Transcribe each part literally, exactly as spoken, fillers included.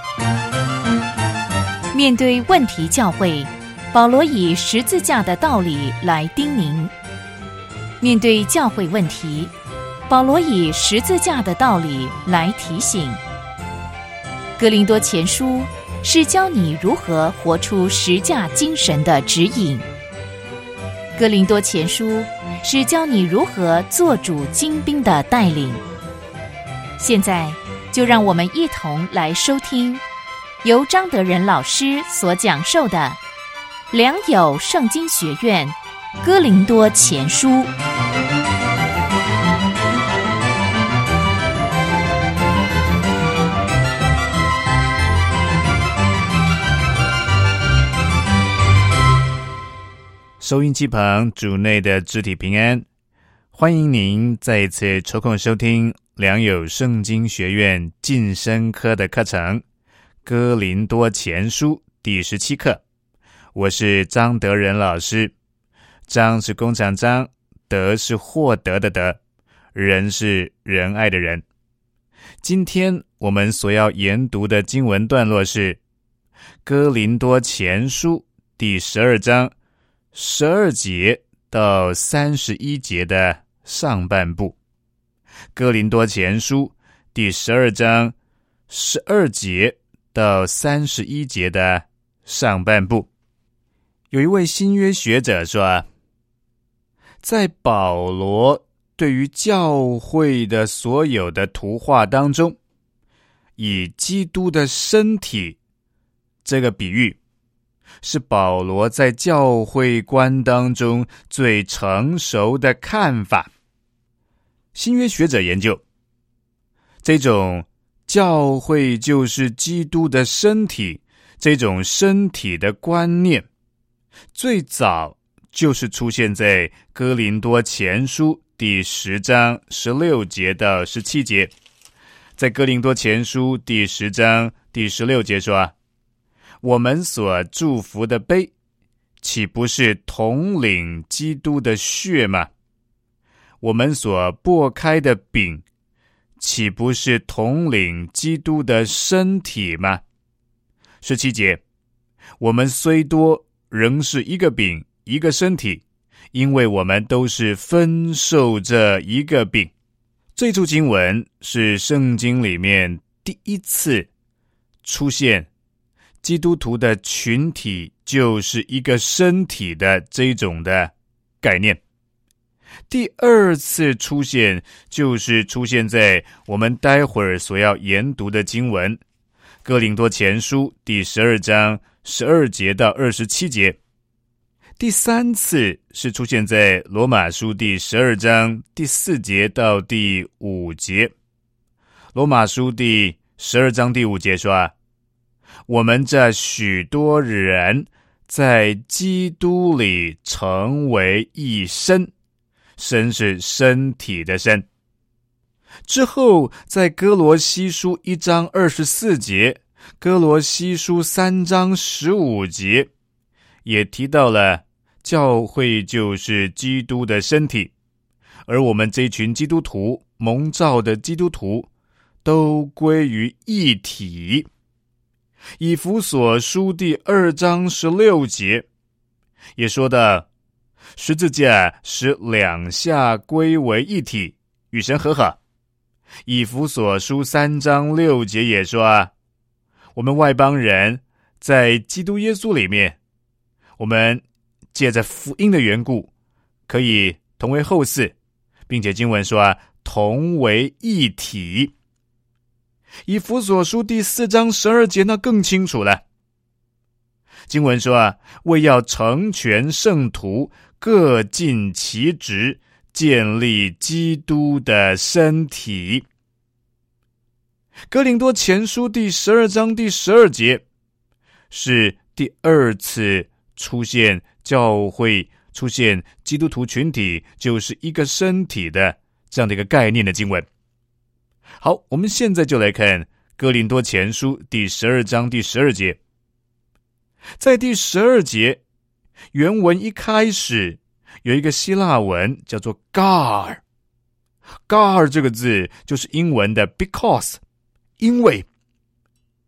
面对问题教会，保罗以十字架的道理来叮咛；面对教会问题，保罗以十字架的道理来提醒。哥林多前书是教你如何活出十架精神的指引。哥林多前书是教你如何做主精兵的带领。现在就让我们一同来收听由张德仁老师所讲授的良友圣经学院哥林多前书。 收音机旁主内的肢体平安，欢迎您再一次抽空收听良友圣经学院晋升科的课程哥林多前书第十七课。我是张德仁老师。张是工厂张，德是获得的德，仁是仁爱的仁。今天我们所要研读的经文段落是哥林多前书第十二章十二节到三十一节的上半部。哥林多前书第十二章十二节到三十一节的上半部。有一位新约学者说，在保罗对于教会的所有的图画当中，以基督的身体这个比喻是保罗在教会观当中最成熟的看法。新约学者研究，这种教会就是基督的身体，这种身体的观念，最早就是出现在哥林多前书第十章十六节到十七节。在哥林多前书第十章第十六节说，我们所祝福的杯，岂不是统领基督的血吗？我们所擘开的饼，岂不是统领基督的身体吗？十七节，我们虽多，仍是一个饼，一个身体，因为我们都是分受这一个饼。这处经文是圣经里面第一次出现基督徒的群体就是一个身体的这种的概念。第二次出现就是出现在我们待会儿所要研读的经文哥林多前书第十二章十二节到二十七节。第三次是出现在罗马书第十二章第四节到第五节。罗马书第十二章第五节说，我们这许多人在基督里成为一身，身是身体的身。之后在哥罗西书一章二十四节，哥罗西书三章十五节也提到了教会就是基督的身体，而我们这群基督徒，蒙召的基督徒都归于一体。以弗所书第二章十六节也说到，十字架使两下归为一体，与神和好。以弗所书三章六节也说啊，我们外邦人在基督耶稣里面，我们借着福音的缘故，可以同为后嗣，并且经文说啊，同为一体。以弗所书第四章十二节那更清楚了。经文说啊，为要成全圣徒，各尽其职，建立基督的身体。哥林多前书第十二章第十二节是第二次出现教会出现基督徒群体就是一个身体的这样的一个概念的经文。好，我们现在就来看哥林多前书第十二章第十二节。在第十二节原文一开始有一个希腊文叫做 gar gar 这个字就是英文的 because， 因为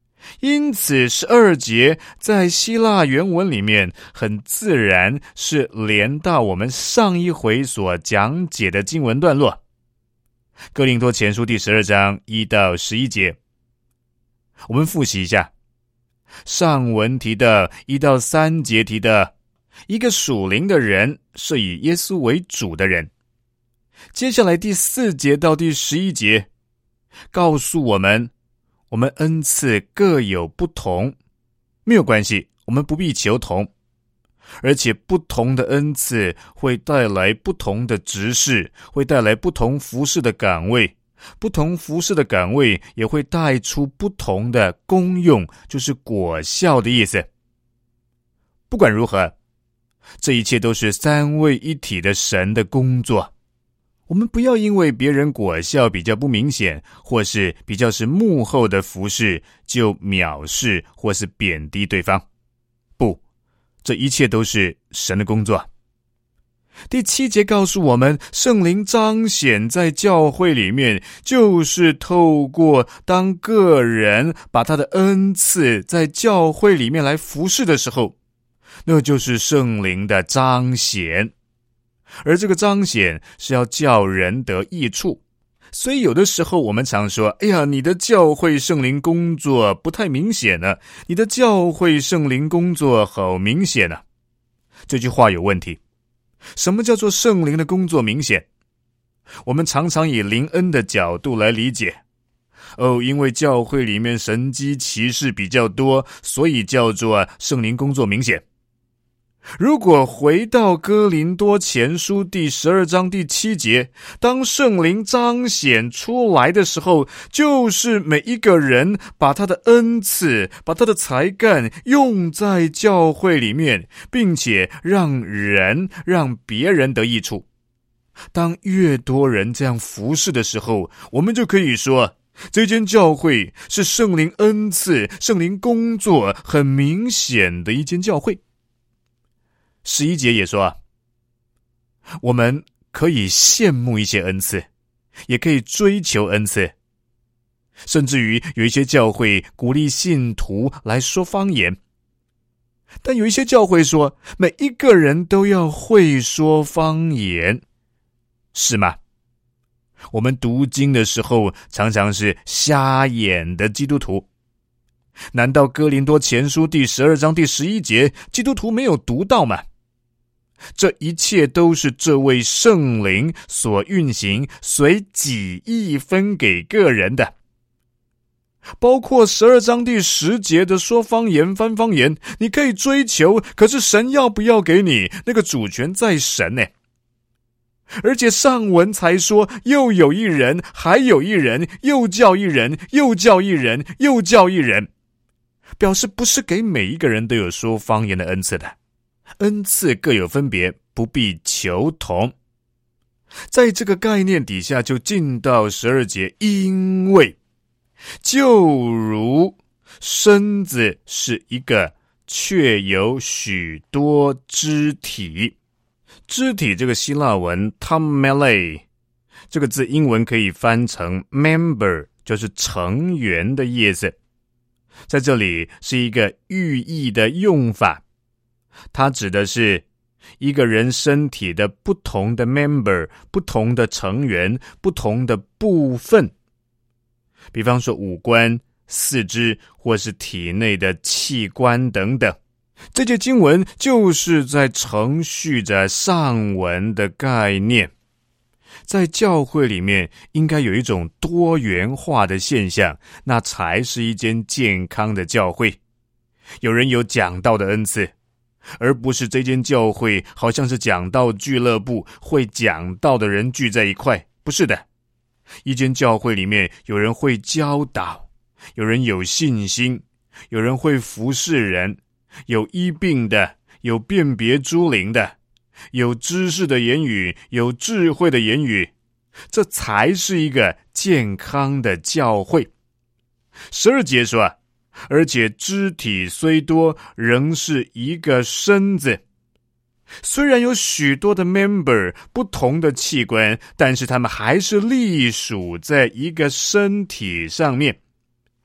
因此十二节在希腊原文里面很自然是连到我们上一回所讲解的经文段落。哥林多前书第十二章一到十一节，我们复习一下。上文提的一到三节提的一个属灵的人是以耶稣为主的人。接下来第四节到第十一节告诉我们，我们恩赐各有不同，没有关系，我们不必求同，而且不同的恩赐会带来不同的职事，会带来不同服事的岗位，不同服事的岗位也会带出不同的功用，就是果效的意思。不管如何，这一切都是三位一体的神的工作。我们不要因为别人果效比较不明显，或是比较是幕后的服事，就藐视或是贬低对方。不，这一切都是神的工作。第七节告诉我们，圣灵彰显在教会里面，就是透过当个人把他的恩赐在教会里面来服事的时候，那就是圣灵的彰显。而这个彰显是要叫人得益处。所以有的时候我们常说，哎呀，你的教会圣灵工作不太明显呢，你的教会圣灵工作好明显呢。这句话有问题。什么叫做圣灵的工作明显？我们常常以灵恩的角度来理解。哦，因为教会里面神迹奇事比较多，所以叫做圣灵工作明显。如果回到哥林多前书第十二章第七节，当圣灵彰显出来的时候，就是每一个人把他的恩赐，把他的才干用在教会里面，并且让人让别人得益处。当越多人这样服侍的时候，我们就可以说，这间教会是圣灵恩赐、圣灵工作很明显的一间教会。十一节也说啊，我们可以羡慕一些恩赐，也可以追求恩赐，甚至于有一些教会鼓励信徒来说方言。但有一些教会说，每一个人都要会说方言，是吗？我们读经的时候常常是瞎眼的基督徒。难道哥林多前书第十二章第十一节基督徒没有读到吗？这一切都是这位圣灵所运行，随己意分给个人的。包括十二章第十节的说方言翻方言，你可以追求，可是神要不要给你，那个主权在神呢。而且上文才说，又有一人，还有一人，又叫一人，又叫一人，又叫一人，表示不是给每一个人都有说方言的恩赐的。恩赐各有分别，不必求同。在这个概念底下，就进到十二节，因为就如身子是一个，却有许多肢体。肢体这个希腊文 tamele 这个字英文可以翻成 member， 就是成员的意思。在这里是一个寓意的用法，它指的是一个人身体的不同的 member， 不同的成员，不同的部分。比方说五官、四肢，或是体内的器官等等。这节经文就是在承续着上文的概念。在教会里面应该有一种多元化的现象，那才是一间健康的教会。有人有讲道的恩赐，而不是这间教会好像是讲道俱乐部，会讲道的人聚在一块，不是的。一间教会里面有人会教导，有人有信心，有人会服侍人，有医病的，有辨别诸灵的，有知识的言语，有智慧的言语，这才是一个健康的教会。十二节说啊，而且肢体虽多，仍是一个身子。虽然有许多的 member， 不同的器官，但是他们还是隶属在一个身体上面。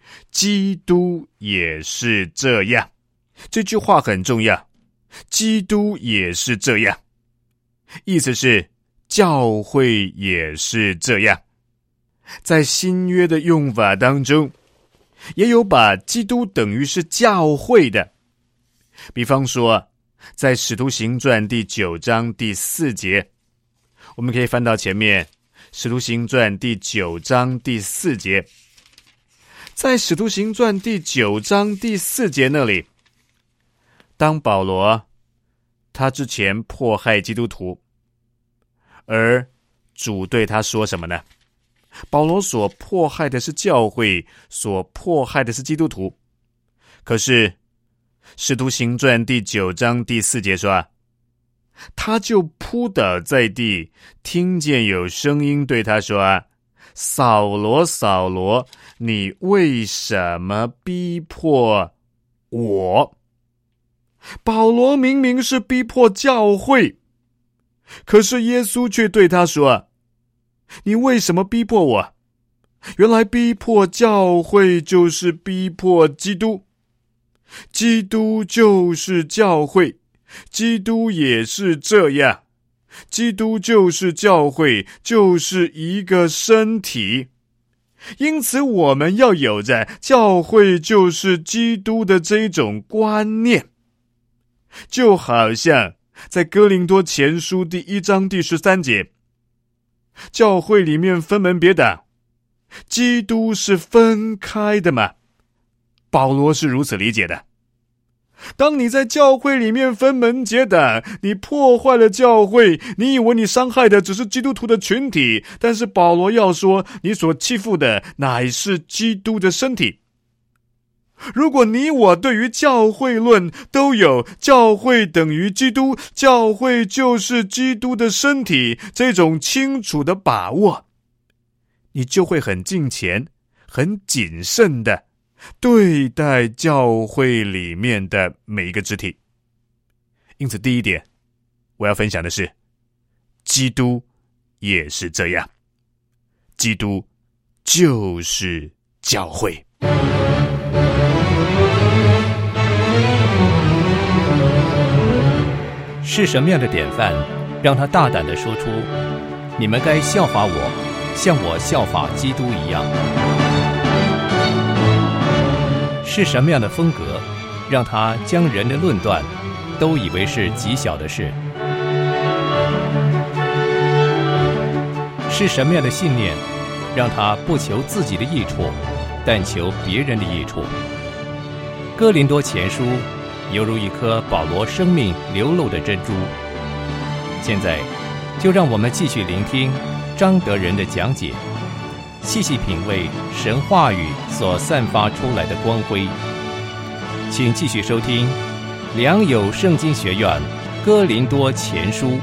基督也是这样。这句话很重要，基督也是这样，意思是教会也是这样。在新约的用法当中，也有把基督等于是教会的。比方说在使徒行传第九章第四节，我们可以翻到前面，使徒行传第九章第四节。在使徒行传第九章第四节那里，当保罗他之前迫害基督徒，而主对他说什么呢？保罗所迫害的是教会，所迫害的是基督徒。可是使徒行传第九章第四节说啊，他就扑倒在地，听见有声音对他说啊，扫罗扫罗，你为什么逼迫我？保罗明明是逼迫教会，可是耶稣却对他说啊，你为什么逼迫我？原来逼迫教会就是逼迫基督，基督就是教会，基督也是这样，基督就是教会，就是一个身体。因此我们要有着教会就是基督的这一种观念，就好像在哥林多前书第一章第十三节，教会里面分门别党，基督是分开的嘛？保罗是如此理解的。当你在教会里面分门结党，你破坏了教会，你以为你伤害的只是基督徒的群体，但是保罗要说，你所欺负的乃是基督的身体。如果你我对于教会论都有教会等于基督，教会就是基督的身体这种清楚的把握，你就会很敬虔，很谨慎的对待教会里面的每一个肢体。因此第一点我要分享的是，基督也是这样，基督就是教会。 是什么样的典范让他大胆地说出，你们该效法我，像我效法基督一样？是什么样的风格让他将人的论断都以为是极小的事？是什么样的信念让他不求自己的益处，但求别人的益处？哥林多前书犹如一颗保罗生命流露的珍珠。现在就让我们继续聆听张德仁的讲解，细细品味神话语所散发出来的光辉。请继续收听良友圣经学院哥林多前书。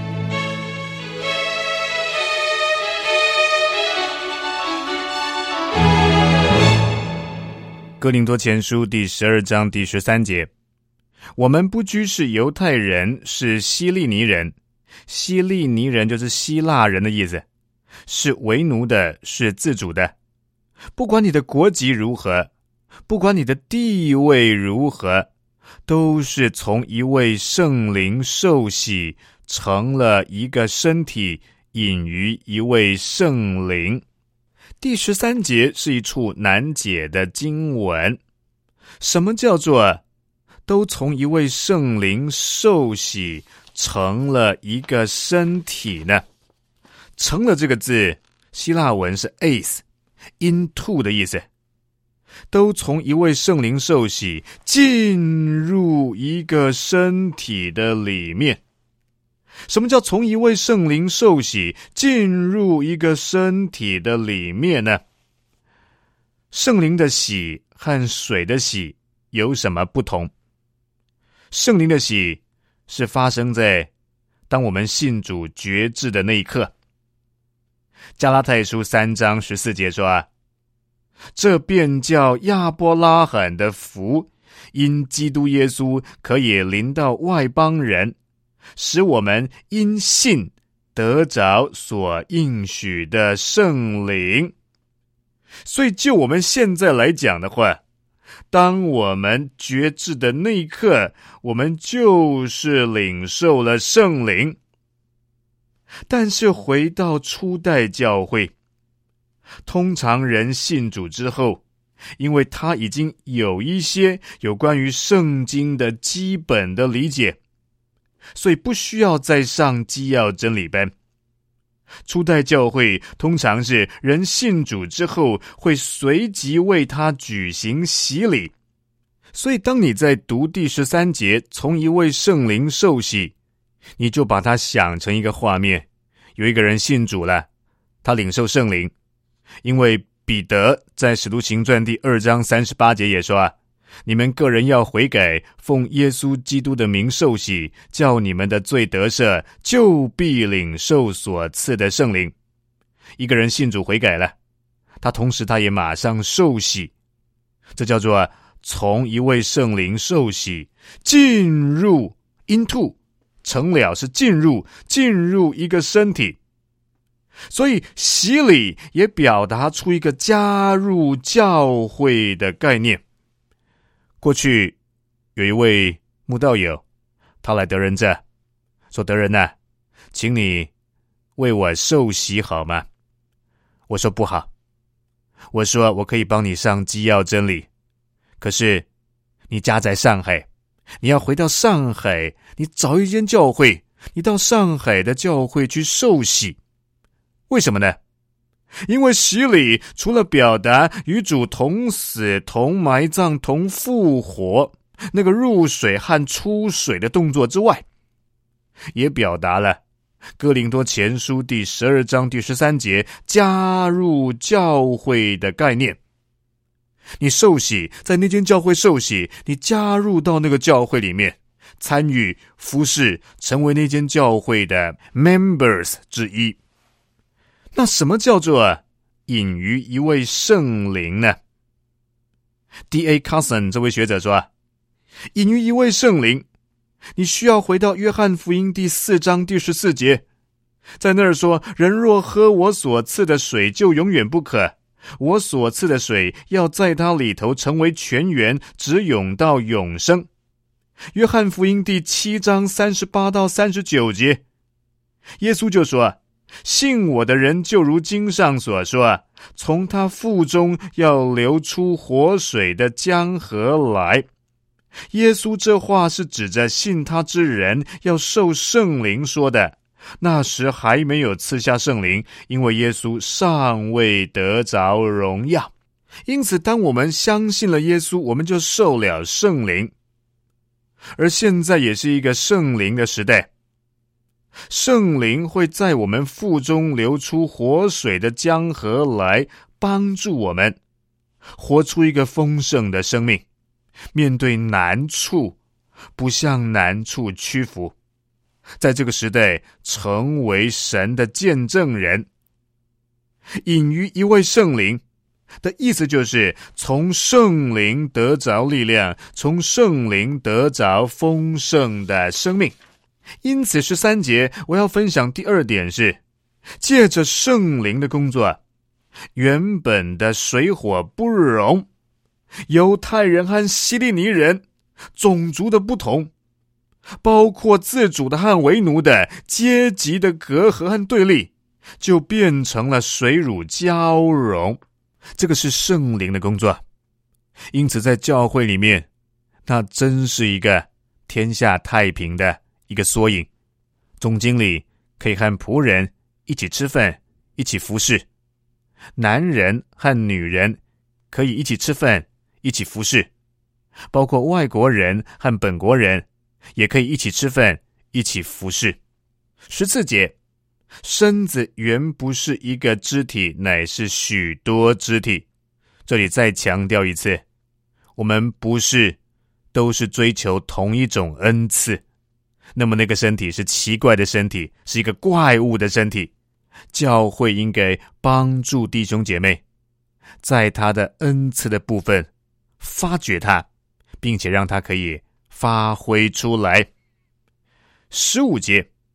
哥林多前书第十二章第十三节，我们不拘是犹太人，是希利尼人。希利尼人就是希腊人的意思，是为奴的，是自主的。不管你的国籍如何，不管你的地位如何，都是从一位圣灵受洗，成了一个身体，隐于一位圣灵。第十三节是一处难解的经文。什么叫做都从一位圣灵受洗，成了一个身体呢？成了这个字，希腊文是 eis into 的意思，都从一位圣灵受洗，进入一个身体的里面。什么叫从一位圣灵受洗，进入一个身体的里面呢？圣灵的洗和水的洗有什么不同？圣灵的洗是发生在当我们信主决志的那一刻。加拉太书三章十四节说啊，这便叫亚伯拉罕的福，因基督耶稣可以临到外邦人，使我们因信得着所应许的圣灵。 所以就我们现在来讲的话，当我们觉知的那一刻，我们就是领受了圣灵。但是回到初代教会，通常人信主之后，因为他已经有一些有关于圣经的基本的理解，所以不需要再上基要真理班。初代教会通常是人信主之后会随即为他举行洗礼，所以当你在读第十三节从一位圣灵受洗，你就把它想成一个画面，有一个人信主了，他领受圣灵。因为彼得在使徒行传第二章三十八节也说啊，你们个人要悔改，奉耶稣基督的名受洗，叫你们的罪得赦，就必领受所赐的圣灵。一个人信主悔改了，他同时他也马上受洗，这叫做从一位圣灵受洗进入 into 成了是进入进入一个身体。所以洗礼也表达出一个加入教会的概念。过去有一位慕道友，他来得人这说，得人啊，请你为我受洗好吗？我说不好，我说我可以帮你上基要真理，可是你家在上海，你要回到上海，你找一间教会，你到上海的教会去受洗。为什么呢？因为洗礼除了表达与主同死、同埋葬、同复活那个入水和出水的动作之外，也表达了哥林多前书第十二章第十三节加入教会的概念。你受洗，在那间教会受洗，你加入到那个教会里面，参与服侍，成为那间教会的 members 之一。那什么叫做隐于一位圣灵呢？ D A Carson 这位学者说，隐于一位圣灵，你需要回到约翰福音第四章第十四节，在那儿说，人若喝我所赐的水，就永远不渴，我所赐的水要在他里头成为泉源，直涌到永生。约翰福音第七章三十八到三十九节，耶稣就说，信我的人就如经上所说，从他腹中要流出活水的江河来。耶稣这话是指着信他之人要受圣灵说的，那时还没有赐下圣灵，因为耶稣尚未得着荣耀。因此当我们相信了耶稣，我们就受了圣灵。而现在也是一个圣灵的时代，圣灵会在我们腹中流出活水的江河来，帮助我们活出一个丰盛的生命，面对难处不向难处屈服，在这个时代成为神的见证人。隐于一位圣灵的意思就是从圣灵得着力量，从圣灵得着丰盛的生命。因此十三节我要分享第二点是，借着圣灵的工作，原本的水火不容，犹太人和希利尼人种族的不同，包括自主的和为奴的阶级的隔阂和对立，就变成了水乳交融。这个是圣灵的工作。因此在教会里面，那真是一个天下太平的一个缩影。总经理可以和仆人一起吃饭，一起服侍，男人和女人可以一起吃饭，一起服侍，包括外国人和本国人也可以一起吃饭，一起服侍。十四节，身子原不是一个肢体，乃是许多肢体。这里再强调一次，我们不是都是追求同一种恩赐，那么那个身体是奇怪的身体，是一个怪物的身体。教会应该帮助弟兄姐妹在他的恩赐的部分发掘他，并且让他可以发挥出来。十五节，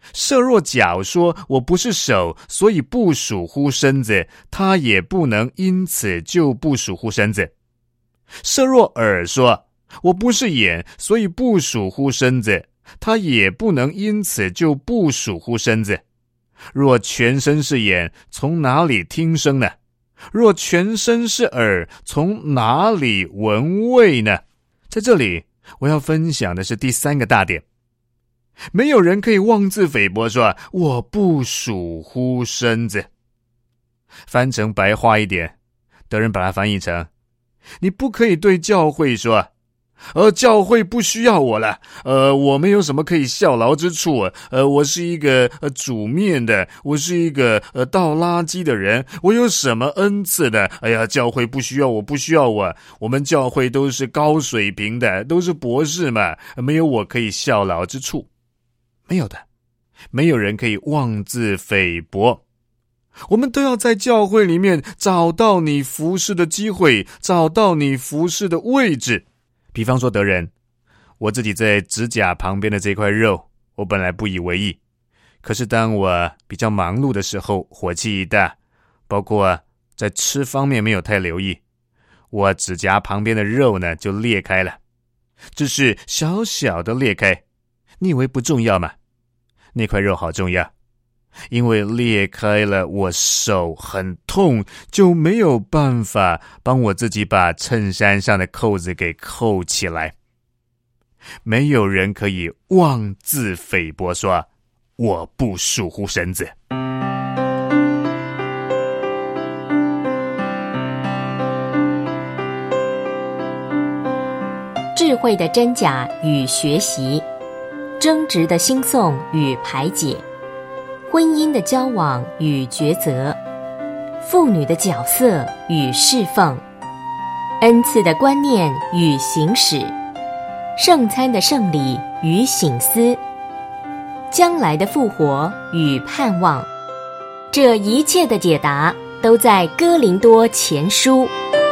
设若脚说我不是手，所以不属乎身子，他也不能因此就不属乎身子。设若耳说我不是眼，所以不属乎身子，他也不能因此就不属乎身子。若全身是眼，从哪里听声呢？若全身是耳，从哪里闻味呢？在这里我要分享的是第三个大点，没有人可以妄自菲薄说我不属乎身子。翻成白话一点，德人把它翻译成，你不可以对教会说呃，教会不需要我了，呃，我没有什么可以效劳之处，呃，我是一个呃煮面的，我是一个呃倒垃圾的人，我有什么恩赐的？哎呀，教会不需要我，不需要我，我们教会都是高水平的，都是博士嘛，没有我可以效劳之处。没有的，没有人可以妄自菲薄。我们都要在教会里面找到你服侍的机会，找到你服侍的位置。比方说德人，我自己在指甲旁边的这块肉，我本来不以为意，可是当我比较忙碌的时候，火气一大，包括在吃方面没有太留意，我指甲旁边的肉呢就裂开了，只是小小的裂开，你以为不重要吗？那块肉好重要，因为裂开了，我手很痛，就没有办法帮我自己把衬衫上的扣子给扣起来。没有人可以妄自菲薄说我不属乎身子。 智慧的真假与学习，争执的兴讼与排解，婚姻的交往与抉择，妇女的角色与侍奉，恩赐的观念与行使，圣餐的圣礼与省思，将来的复活与盼望，这一切的解答都在哥林多前书。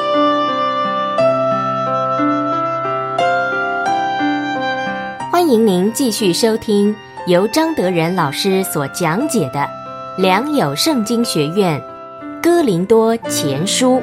欢迎您继续收听由张德仁老师所讲解的良友圣经学院哥林多前书。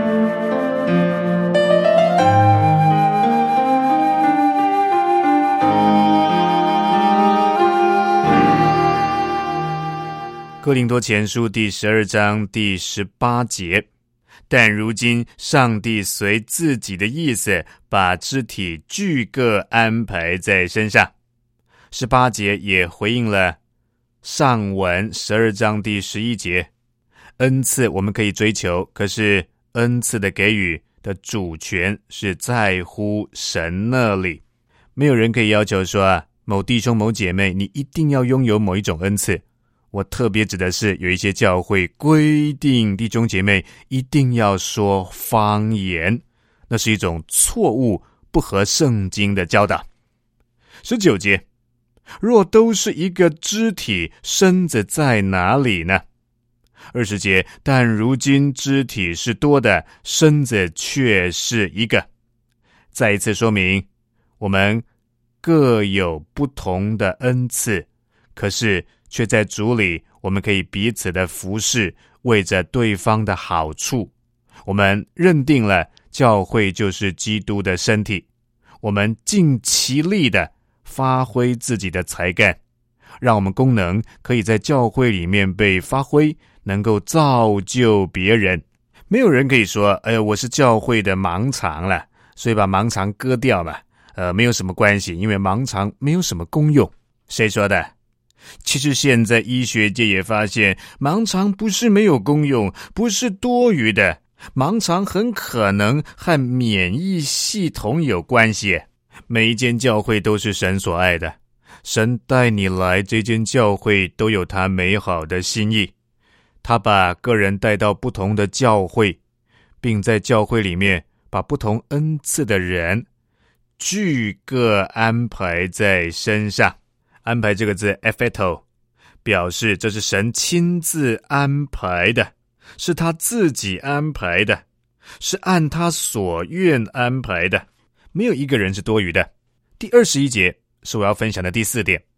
哥林多前书第十二章第十八节，但如今上帝随自己的意思把肢体俱各安排在身上。十八节也回应了上文十二章第十一节，恩赐我们可以追求，可是恩赐的给予的主权是在乎神那里。没有人可以要求说啊，某弟兄某姐妹你一定要拥有某一种恩赐。我特别指的是有一些教会规定弟兄姐妹一定要说方言，那是一种错误不合圣经的教导。十九节，若都是一个肢体，身子在哪里呢？二十节，但如今肢体是多的，身子却是一个。再一次说明，我们各有不同的恩赐，可是却在主里，我们可以彼此的服侍，为着对方的好处。我们认定了教会就是基督的身体，我们尽其力的发挥自己的才干，让我们功能可以在教会里面被发挥，能够造就别人。没有人可以说，哎呀，我是教会的盲肠了，所以把盲肠割掉嘛，呃，没有什么关系，因为盲肠没有什么功用。谁说的？其实现在医学界也发现，盲肠不是没有功用，不是多余的，盲肠很可能和免疫系统有关系。每一间教会都是神所爱的，神带你来这间教会都有他美好的心意，他把个人带到不同的教会，并在教会里面把不同恩赐的人俱各安排在身上。安排这个字 effeto 表示这是神亲自安排的，是他自己安排的，是按他所愿安排的，没有一个人是多余的。第二十一节是我要分享的第四点。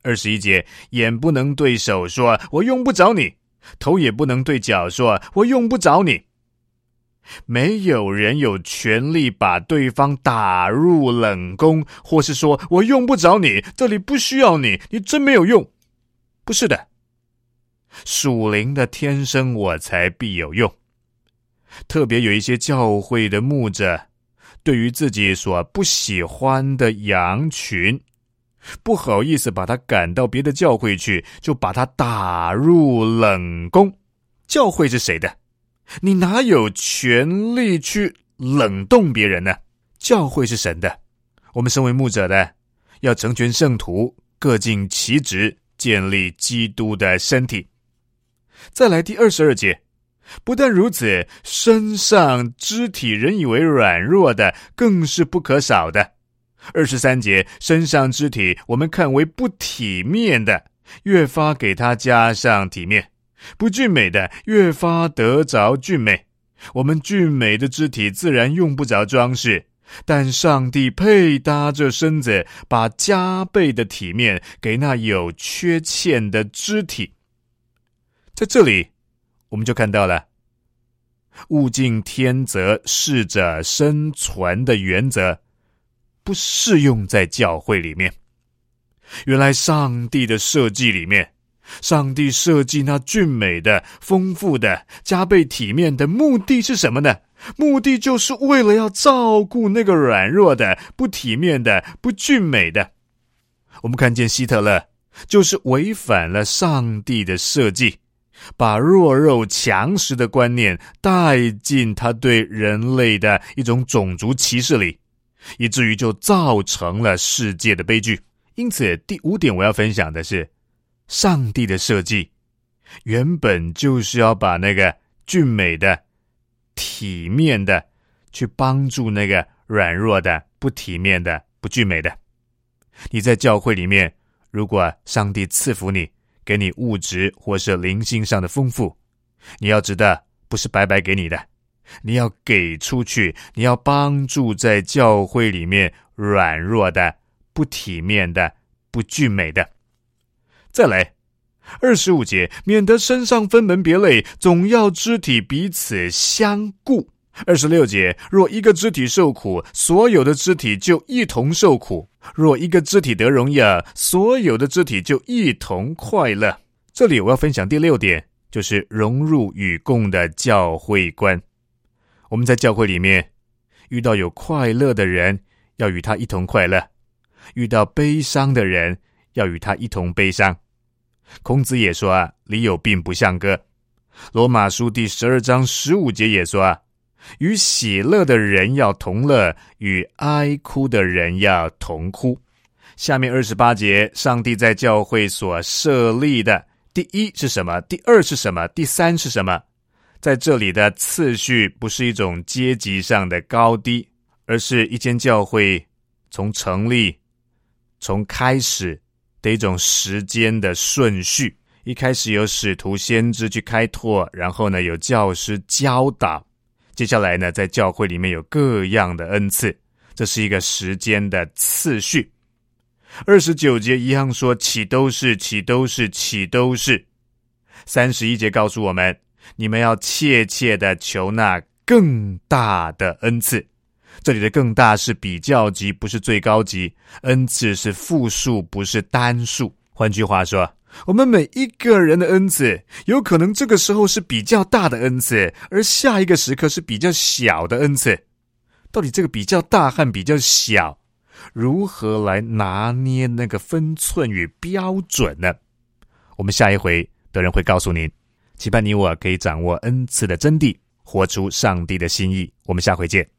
二十一节，眼不能对手说我用不着你，头也不能对脚说我用不着你。没有人有权利把对方打入冷宫，或是说我用不着你，这里不需要你，你真没有用。不是的，属灵的天生我才必有用。特别有一些教会的牧者，对于自己所不喜欢的羊群，不好意思把他赶到别的教会去，就把他打入冷宫。教会是谁的？你哪有权利去冷冻别人呢？教会是神的，我们身为牧者的，要成全圣徒，各尽其职，建立基督的身体。再来第二十二节，不但如此，身上肢体人以为软弱的，更是不可少的。二十三节，身上肢体我们看为不体面的，越发给他加上体面；不俊美的，越发得着俊美。我们俊美的肢体自然用不着装饰，但上帝配搭这身子，把加倍的体面给那有缺陷的肢体。在这里我们就看到了物竞天择适者生存的原则不适用在教会里面。原来上帝的设计里面，上帝设计那俊美的、丰富的、加倍体面的目的是什么呢？目的就是为了要照顾那个软弱的、不体面的、不俊美的。我们看见希特勒就是违反了上帝的设计，把弱肉强食的观念带进他对人类的一种种族歧视里，以至于就造成了世界的悲剧。因此第五点我要分享的是，上帝的设计原本就是要把那个俊美的、体面的去帮助那个软弱的、不体面的、不俊美的。你在教会里面，如果上帝赐福你，给你物质或是灵性上的丰富，你要知道不是白白给你的，你要给出去，你要帮助在教会里面软弱的、不体面的、不俊美的。再来二十五节，免得身上分门别类，总要肢体彼此相顾。二十六节，若一个肢体受苦，所有的肢体就一同受苦；若一个肢体得荣耀，所有的肢体就一同快乐。这里我要分享第六点，就是融入与共的教会观。我们在教会里面遇到有快乐的人，要与他一同快乐；遇到悲伤的人，要与他一同悲伤。孔子也说啊，里有病不相割。罗马书第十二章十五节也说啊，与喜乐的人要同乐，与哀哭的人要同哭。下面二十八节，上帝在教会所设立的第一是什么？第二是什么？第三是什么？在这里的次序不是一种阶级上的高低，而是一间教会从成立、从开始的一种时间的顺序。一开始有使徒先知去开拓，然后呢有教师教导，接下来呢在教会里面有各样的恩赐，这是一个时间的次序。二十九节一样说，岂都是，岂都是，岂都是。三十一节告诉我们，你们要切切的求那更大的恩赐。这里的更大是比较级，不是最高级，恩赐是复数，不是单数。换句话说，我们每一个人的恩赐，有可能这个时候是比较大的恩赐，而下一个时刻是比较小的恩赐。到底这个比较大和比较小，如何来拿捏那个分寸与标准呢？我们下一回德仁会告诉您，期盼你我可以掌握恩赐的真谛，活出上帝的心意。我们下回见。